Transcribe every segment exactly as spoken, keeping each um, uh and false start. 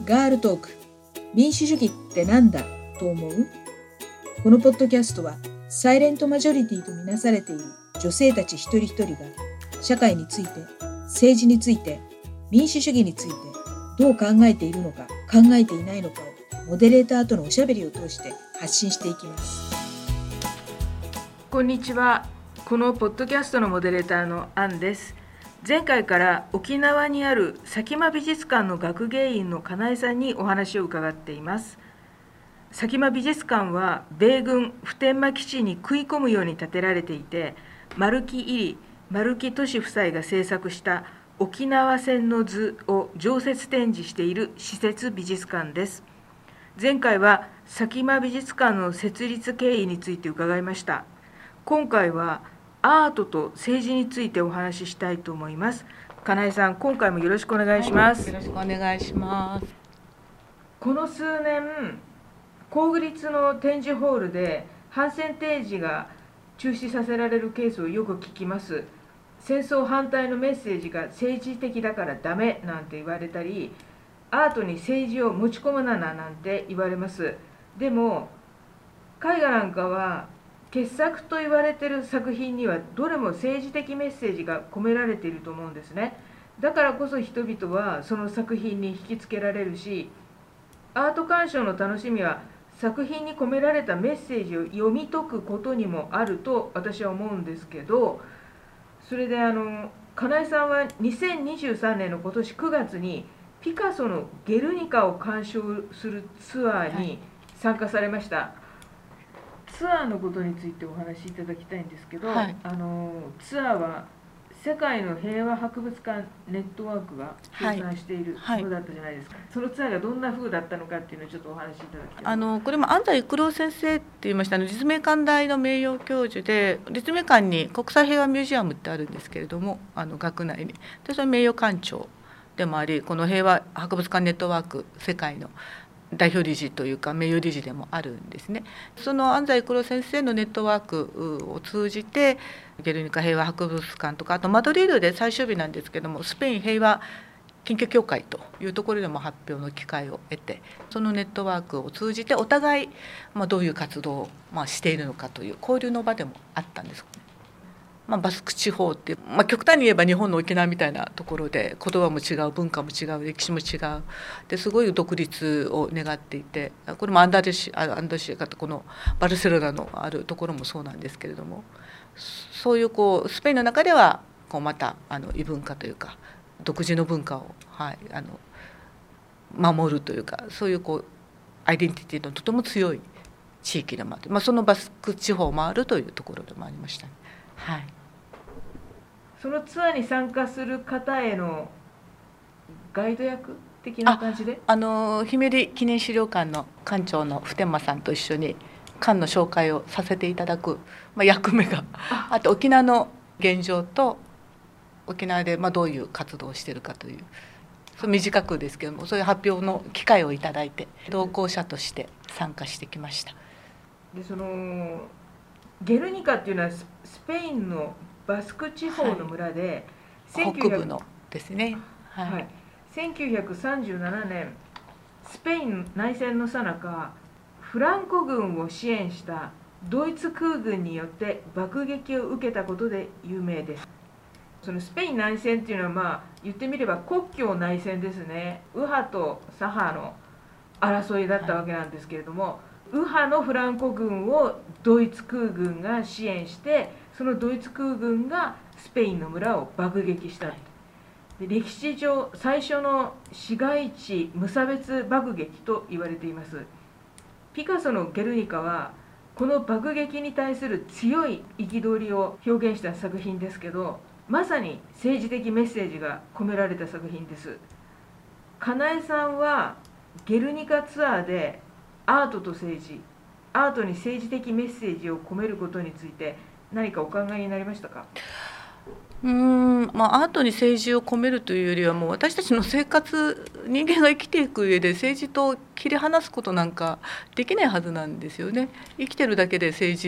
ガールトーク、民主主義ってなんだと思う？このポッドキャストはサイレントマジョリティとみなされている女性たち一人一人が社会について、政治について、民主主義についてどう考えているのか考えていないのかをモデレーターとのおしゃべりを通して発信していきます。 こんにちは。このポッドキャストのモデレーターのアンです。前回から沖縄にある佐喜眞美術館の学芸員の金井さんにお話を伺っています。佐喜眞美術館は米軍普天間基地に食い込むように建てられていて、丸木入り丸木俊夫妻が制作した沖縄戦の図を常設展示している施設美術館です。前回は佐喜眞美術館の設立経緯について伺いました。今回はアートと政治についてお話ししたいと思います。金井さん、今回もよろしくお願いします。 はい、よろしくお願いします。 この数年、公立の展示ホールで反戦提示が中止させられるケースをよく聞きます。戦争反対のメッセージが政治的だからダメなんて言われたり、アートに政治を持ち込むななんて言われます。でも絵画なんかは傑作と言われている作品にはどれも政治的メッセージが込められていると思うんですね。だからこそ人々はその作品に引きつけられるし、アート鑑賞の楽しみは作品に込められたメッセージを読み解くことにもあると私は思うんですけど、それであの金井さんはにせんにじゅうさんねんの今年くがつにピカソの「ゲルニカ」を鑑賞するツアーに参加されました。はい、ツアーのことについてお話しいただきたいんですけど、はい、あのツアーは世界の平和博物館ネットワークが協賛しているものだったじゃないですか。はいはい、そのツアーがどんな風だったのかっていうのをちょっとお話しいただきたい。 あのこれも安西育郎先生って言いましたあの立命館大の名誉教授で、立命館に国際平和ミュージアムってあるんですけれども、あの学内にでそれ名誉館長でもあり、この平和博物館ネットワーク世界の代表理事というか名誉理事でもあるんですね。その安西育郎先生のネットワークを通じてゲルニカ平和博物館とか、あとマドリードで最終日なんですけどもスペイン平和研究協会というところでも発表の機会を得て、そのネットワークを通じてお互い、まあ、どういう活動を、まあ、しているのかという交流の場でもあったんです。まあ、バスク地方って、まあ、極端に言えば日本の沖縄みたいなところで言葉も違う、文化も違う、歴史も違うですごい独立を願っていて、これもアンダルシアンダルシアこのバルセロナのあるところもそうなんですけれども、そういうこうスペインの中ではこうまたあの異文化というか独自の文化を、はい、あの守るというか、そういうこうアイデンティティのとても強い地域でもあって、まあ、そのバスク地方を回るというところでもありましたね。はい、 そのツアーに参加する方へのガイド役的な感じで、 ああのひめり記念資料館の館長の普天間さんと一緒に館の紹介をさせていただく、まあ、役目が あ, あと沖縄の現状と沖縄でまあどういう活動をしているかという、そう短くですけどもそういう発表の機会をいただいて同行者として参加してきました。 でそのゲルニカっていうのはスペインのバスク地方の村で、 はい、北部のですね、 はいはい、せんきゅうひゃくさんじゅうななねんスペイン内戦の最中フランコ軍を支援したドイツ空軍によって爆撃を受けたことで有名です。そのスペイン内戦っていうのは、まあ言ってみれば国境内戦ですね。右派と左派の争いだったわけなんですけれども、はい、右派のフランコ軍をドイツ空軍が支援して、そのドイツ空軍がスペインの村を爆撃した。で歴史上最初の市街地無差別爆撃と言われています。ピカソの「ゲルニカ」はこの爆撃に対する強い憤りを表現した作品ですけど、まさに政治的メッセージが込められた作品です。金井さんはゲルニカツアーでアートと政治、アートに政治的メッセージを込めることについて何かお考えになりましたか？ うーん、まあ、アートに政治を込めるというよりはもう私たちの生活、人間が生きていく上で政治と切り離すことなんかできないはずなんですよね。生きてるだけで政治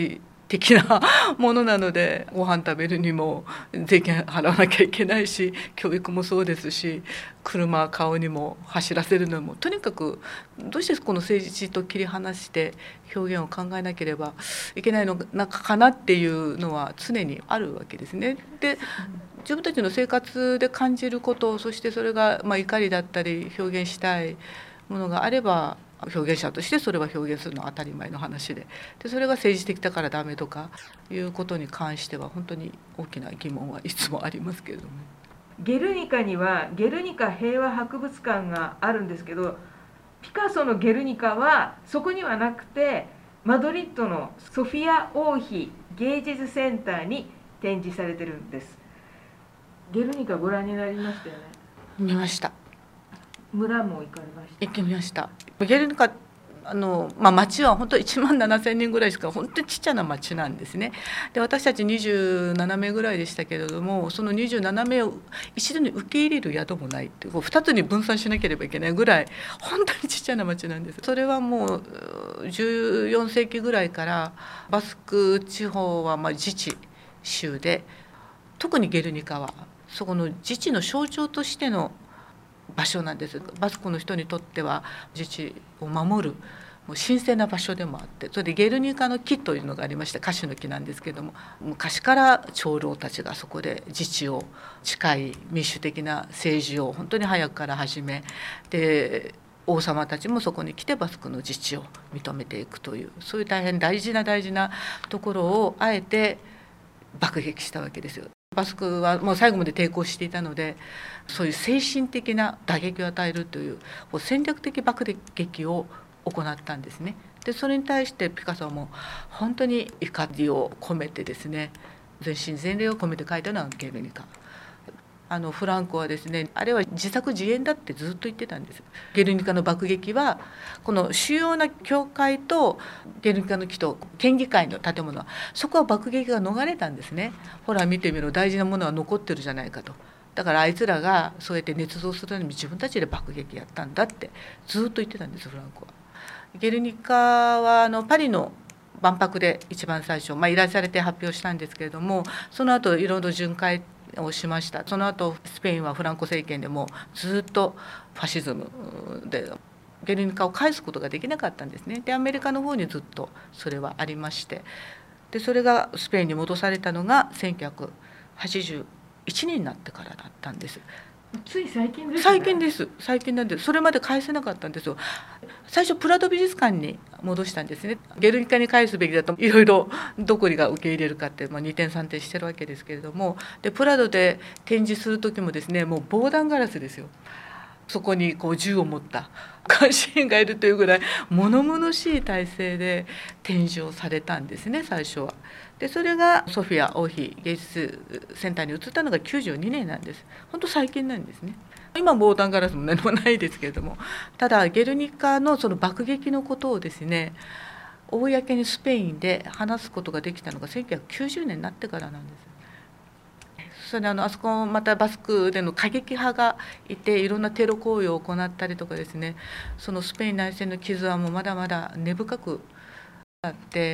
的なものなので、ご飯食べるにも税金払わなきゃいけないし、教育もそうですし、車買うにも走らせるのも、とにかくどうしてこの政治と切り離して表現を考えなければいけないのかなっていうのは常にあるわけですね。で、自分たちの生活で感じること、そしてそれがまあ怒りだったり表現したいものがあれば、表現者としてそれは表現するのは当たり前の話で、でそれが政治的だからダメとかいうことに関しては本当に大きな疑問はいつもありますけれども。 ゲルニカにはゲルニカ平和博物館があるんですけど、ピカソのゲルニカはそこにはなくて、マドリッドのソフィア王妃芸術センターに展示されてるんです。ゲルニカご覧になりましたよね。 見ました。 村も行かれました。 行きました。ゲルニカあの、まあ、町は本当いちまんななせんにんぐらいしか、本当にちっちゃな町なんですね。で、私たちにじゅうななめいぐらいでしたけれども、そのにじゅうななめいを一度に受け入れる宿もないっていう、こうふたつに分散しなければいけないぐらい本当にちっちゃな町なんです。それはもうじゅうよんせいきぐらいからバスク地方はまあ自治州で、特にゲルニカはそこの自治の象徴としての場所なんです。バスクの人にとっては自治を守るもう神聖な場所でもあって、それでゲルニカの木というのがありまして、樫の木なんですけども、昔から長老たちがそこで自治を近い民主的な政治を本当に早くから始め、で王様たちもそこに来てバスクの自治を認めていくという、そういう大変大事な大事なところをあえて爆撃したわけですよ。バスクはもう最後まで抵抗していたので、そういう精神的な打撃を与えるという戦略的爆撃を行ったんですね。でそれに対してピカソはもう本当に怒りを込めてですね、全身全霊を込めて書いたのはゲルニカ。あのフランコはですね、あれは自作自演だってずっと言ってたんです。ゲルニカの爆撃はこの主要な教会とゲルニカの木と県議会の建物は、そこは爆撃が逃れたんですね。ほら見てみろ、大事なものは残ってるじゃないかと。だからあいつらがそうやって捏造するために自分たちで爆撃やったんだってずっと言ってたんです、フランコは。ゲルニカはあのパリの万博で一番最初、まあ、依頼されて発表したんですけれども、その後いろいろ巡回をしました。その後スペインはフランコ政権でもずっとファシズムでゲルニカを返すことができなかったんですね。でアメリカの方にずっとそれはありまして、でそれがスペインに戻されたのがせんきゅうひゃくはちじゅういちねんになってからだったんです。 つい最近ですね。 最近です最近なんです。それまで返せなかったんですよ。最初プラド美術館に戻したんですね。ゲルニカに返すべきだといろいろどこが受け入れるかって、まあ、にてんさんてんしてるわけですけれども、でプラドで展示する時もですね、もう防弾ガラスですよ。そこにこう銃を持った監視員がいるというぐらい物々しい体制で展示をされたんですね、最初は。でそれがソフィア王妃芸術センターに移ったのがきゅうじゅうにねんなんです。本当最近なんですね。今防弾ガラスも何もないですけれども、ただゲルニカのその爆撃のことをですね、公にスペインで話すことができたのがせんきゅうひゃくきゅうじゅうねんになってからなんです。それであのあそこまたバスクでの過激派がいて、いろんなテロ行為を行ったりとかですね、そのスペイン内戦の傷はもうまだまだ根深くあって、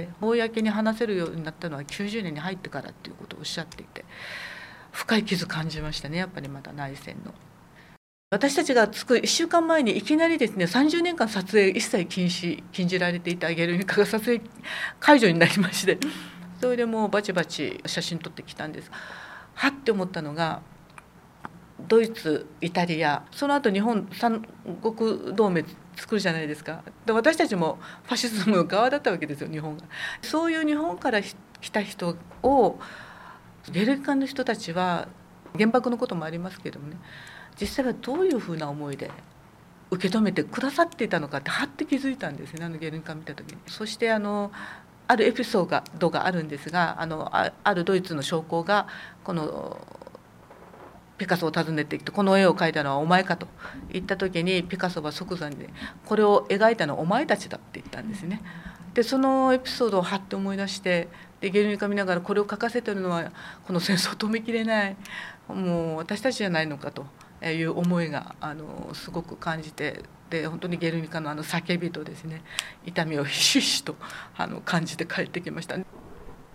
公に話せるようになったのはきゅうじゅうねんに入ってからっていうことをおっしゃっていて、深い傷感じましたね、やっぱりまた内戦の。私たちが着くいっしゅうかんまえにいきなりですね、さんじゅうねんかん撮影一切禁止禁じられていたゲルニカが撮影解除になりまして、それでもうバチバチ写真撮ってきたんです。はって思ったのが、ドイツイタリア、その後日本三国同盟作るじゃないですか。で私たちもファシズムの側だったわけですよ、日本が。そういう日本から来た人をゲルニカの人たちは、原爆のこともありますけどもね、実際はどういうふうな思いで受け止めてくださっていたのかってはって気づいたんですね、あのゲルニカを見た時に。そしてあのあるエピソードがあるんですが、あの あ, あるドイツの将校がこのピカソを訪ねてきて、この絵を描いたのはお前かと言った時に、ピカソは即座に、ね、これを描いたのはお前たちだって言ったんですね。でそのエピソードをはって思い出して、でゲルニカ見ながら、これを描かせてるのはこの戦争を止めきれないもう私たちじゃないのかという思いがあのすごく感じて、で本当にゲルニカのあの叫びとですね、痛みをひしひしとあの感じて帰ってきました。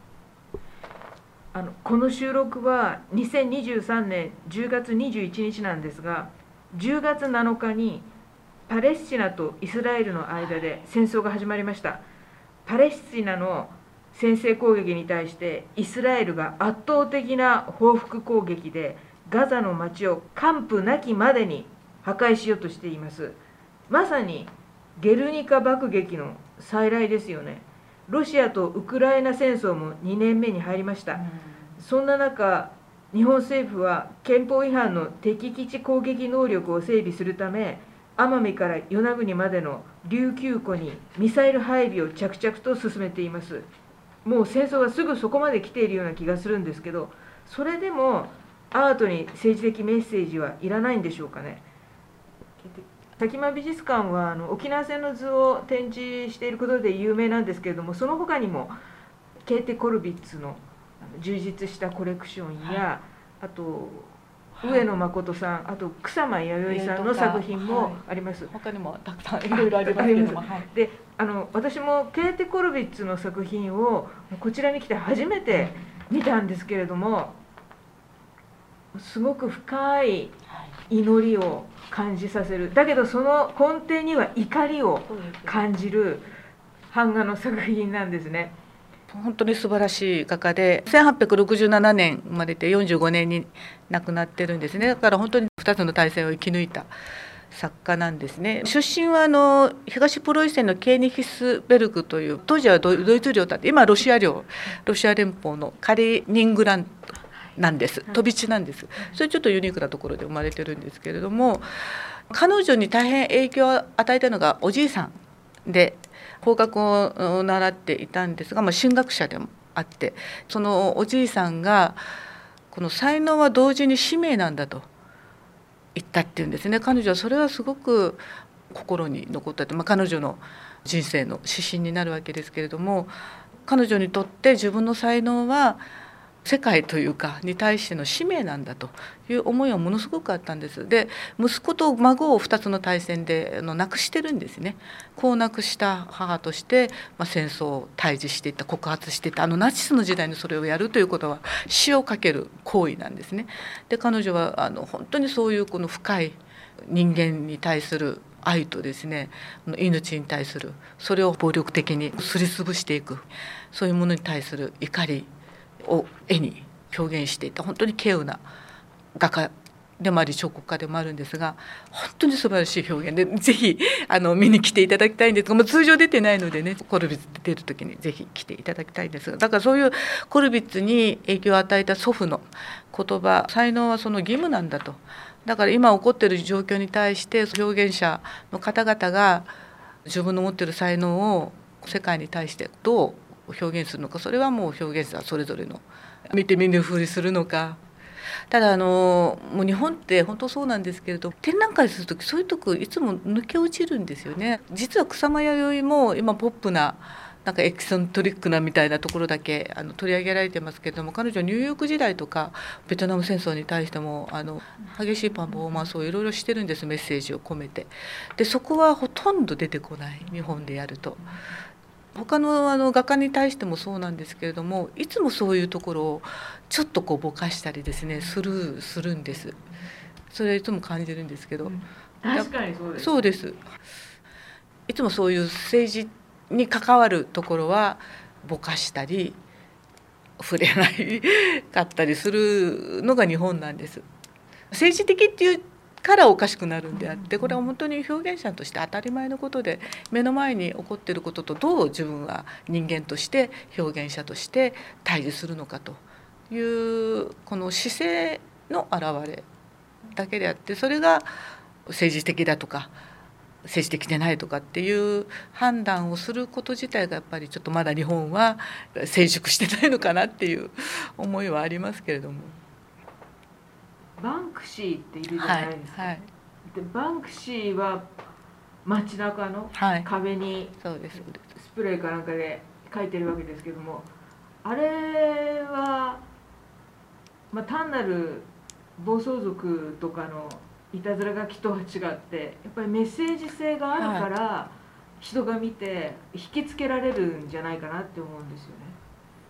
あのこの収録はにせんにじゅうさんねんじゅうがつにじゅういちにちなんですが、じゅうがつなのかにパレスチナとイスラエルの間で戦争が始まりました。パレスチナの先制攻撃に対してイスラエルが圧倒的な報復攻撃でガザの町を完膚なきまでに破壊しようとしています。まさにゲルニカ爆撃の再来ですよね。ロシアとウクライナ戦争もにねんめに入りました。そんな中、日本政府は憲法違反の敵基地攻撃能力を整備するため、奄美から与那国までの琉球湖にミサイル配備を着々と進めています。もう戦争はすぐそこまで来ているような気がするんですけど、それでもアートに政治的メッセージはいらないんでしょうかね。佐喜眞美術館はあの沖縄戦の図を展示していることで有名なんですけれども、その他にもケーテ・コルヴィッツの充実したコレクションや、はい、あと上野誠さん、あと草間彌生さんの作品もあります。 はい、他にもたくさんいろいろありますけども、はい、 であの私もケーテ・コルヴィッツの作品をこちらに来て初めて見たんですけれども、すごく深い祈りを感じさせる、だけどその根底には怒りを感じる版画の作品なんですね。 本当に素晴らしい画家で、せんはっぴゃくろくじゅうななねん生まれてよんじゅうごねんに亡くなってるんですね。だから本当にふたつの大戦を生き抜いた作家なんですね。出身はあの東プロイセンのケーニヒスベルクという、当時はドイツ領だって、今はロシア領、ロシア連邦のカリニングランドなんです。飛び地なんです。それちょっとユニークなところで生まれてるんですけれども、彼女に大変影響を与えたのがおじいさんで、法学を習っていたんですが、まあ、神学者でもあって、そのおじいさんがこの才能は同時に使命なんだと言ったっていうんですね。彼女はそれはすごく心に残ったと、まあ、彼女の人生の指針になるわけですけれども、彼女にとって自分の才能は世界というかに対しての使命なんだという思いはものすごくあったんです。で、息子と孫をふたつの大戦であの亡くしてるんですね。こう亡くした母として、まあ、戦争を対峙していった告発していた、あのナチスの時代にそれをやるということは死をかける行為なんですね。で、彼女はあの本当にそういうこの深い人間に対する愛とですね、命に対するそれを暴力的にすりつぶしていく、そういうものに対する怒りを絵に表現していた、本当に稀有な画家でもあり彫刻家でもあるんですが、本当に素晴らしい表現で、ぜひあの見に来ていただきたいんですが、もう通常出てないのでね、コルヴィッツ出る時にぜひ来ていただきたいんですが、だからそういうコルヴィッツに影響を与えた祖父の言葉、才能はその義務なんだと。だから今起こっている状況に対して表現者の方々が自分の持っている才能を世界に対してどう表現するのか、それはもう表現者それぞれの見て見ぬふうにするのか。ただあのもう日本って本当そうなんですけれど、展覧会する時そういうとこいつも抜け落ちるんですよね。実は草間彌生も今ポップななんかエキセントリックなみたいなところだけあの取り上げられてますけれども、彼女はニューヨーク時代とかベトナム戦争に対してもあの激しいパフォーマンスをいろいろしてるんです、メッセージを込めて。でそこはほとんど出てこない、日本でやると。他のあの画家に対してもそうなんですけれども、いつもそういうところをちょっとこうぼかしたりですね、スルーするんです。それはいつも感じるんですけど、うん、 確かにそうです。 そうです。いつもそういう政治に関わるところはぼかしたり触れないかったりするのが日本なんです。政治的っていうからおかしくなるんであって、これは本当に表現者として当たり前のことで、目の前に起こっていることとどう自分は人間として表現者として対峙するのかというこの姿勢の表れだけであって、それが政治的だとか政治的でないとかっていう判断をすること自体がやっぱりちょっとまだ日本は成熟してないのかなっていう思いはありますけれども。 バンクシーっているじゃないですか、はいはい、でバンクシーは街中の壁にスプレーかなんかで描いてるわけですけども、あれは、まあ、単なる暴走族とかのいたずら書きとは違ってやっぱりメッセージ性があるから、はい、人が見て引きつけられるんじゃないかなって思うんですよね。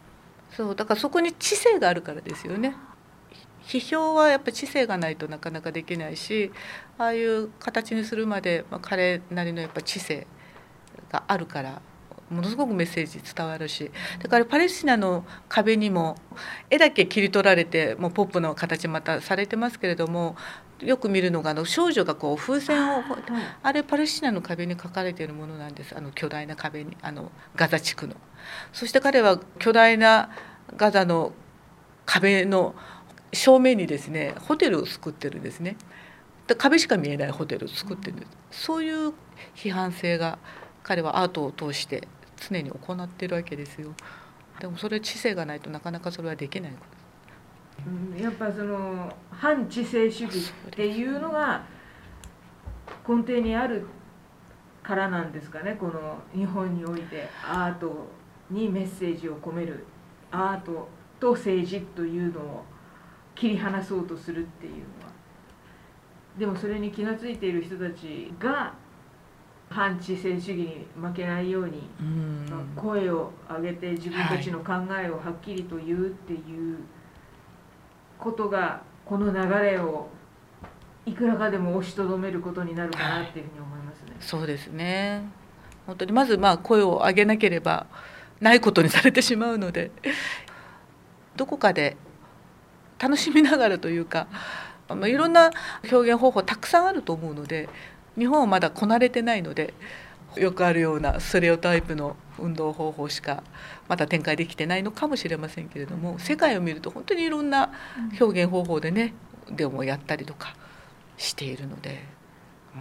そうだからそこに知性があるからですよね。批評はやっぱり知性がないとなかなかできないし、ああいう形にするまで、まあ、彼なりのやっぱ知性があるからものすごくメッセージ伝わるし、だからパレスチナの壁にも絵だけ切り取られてもうポップの形またされてますけれども、よく見るのがあの少女がこう風船を、あれパレスチナの壁に描かれているものなんです。あの巨大な壁に、あのガザ地区の。そして彼は巨大なガザの壁の正面にですねホテルを作ってるんですね。壁しか見えないホテルを作ってるんです。そういう批判性が彼はアートを通して常に行っているわけですよ。でもそれ知性がないとなかなかそれはできないことです。 うん、やっぱその反知性主義っていうのが根底にあるからなんですかね。この日本においてアートにメッセージを込める、アートと政治というのを切り離そうとするっていうのは、でもそれに気が付いている人たちが反知性主義に負けないように、うん、声を上げて自分たちの考えをはっきりと言うっていうことが、この流れをいくらかでも押しとどめることになるかなっていうふうに思いますね。 はい、そうですね。本当にまずまあ声を上げなければないことにされてしまうので、どこかで楽しみながらというか、まあ、いろんな表現方法たくさんあると思うので、日本はまだこなれてないので、よくあるようなステレオタイプの運動方法しかまだ展開できてないのかもしれませんけれども、世界を見ると本当にいろんな表現方法でね、でもやったりとかしているので、うん、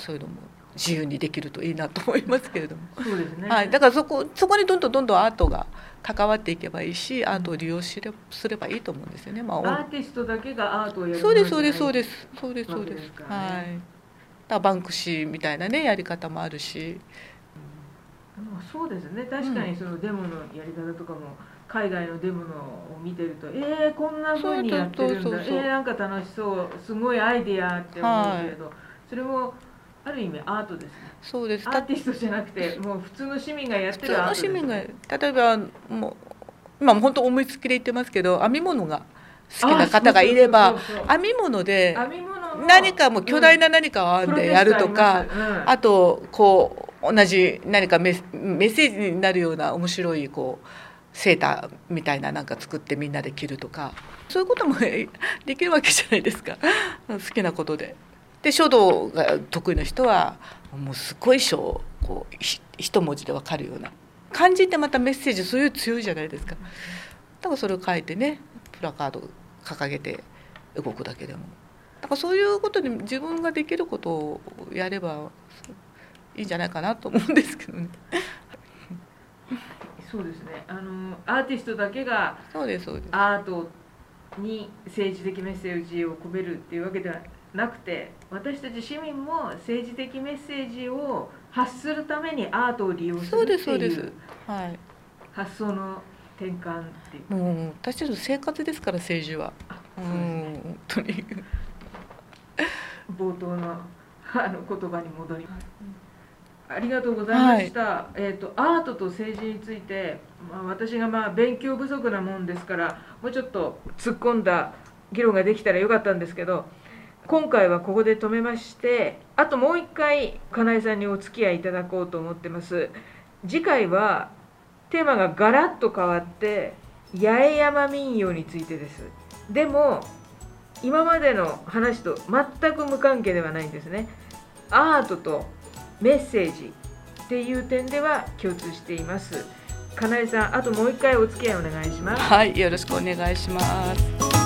そういうのも自由にできるといいなと思いますけれども。 そうですね。 はい、だからそこ、そこにどんどんどんどんアートが関わっていけばいいし、アートを利用しれすればいいと思うんですよね。まあ、 アーティストだけがアートをやるそうですそうですそうですそうですそうです。はい。だバンクシーみたいなねやり方もあるし、 うん、そうですね。確かにそのデモのやり方とかも海外のデモのを見てると、えー、こんな風にやってるんだ、えー、なんか楽しそう、すごいアイディアって思うけれど、はい、それもある意味アートですね。 そうです。 アーティストじゃなくてもう普通の市民がやってるアートです。 普通の市民が、例えばもう今も本当思いつきで言ってますけど、編み物が好きな方がいれば編み物で何かもう巨大な何かを編んでやるとか、あとこう同じ何かメッセージになるような面白いこうセーターみたいななんか作ってみんなで着るとか、そういうこともできるわけじゃないですか。好きなことで。で書道が得意な人はもうすごい書をこう一文字で分かるような漢字ってまたメッセージそういう強いじゃないですか。だからそれを書いてねプラカード掲げて動くだけでも、だからそういうことに自分ができることをやればいいんじゃないかなと思うんですけどね。 そうですね。あのアーティストだけがそうですそうですアートに政治的メッセージを込めるっていうわけではなくて、私たち市民も政治的メッセージを発するためにアートを利用するっていう発想の転換っていう。 もう私たちの生活ですから政治は。うん、本当に冒頭のあの言葉に戻ります。ありがとうございました。はい、えっとアートと政治について、まあ、私がまあ勉強不足なもんですからもうちょっと突っ込んだ議論ができたらよかったんですけど、今回はここで止めまして、あともう一回金井さんにお付き合いいただこうと思ってます。次回はテーマがガラッと変わって八重山民謡についてです。でも今までの話と全く無関係ではないんですね。アートとメッセージっていう点では共通しています。金井さん、あともう一回お付き合いお願いします。 はい、よろしくお願いします。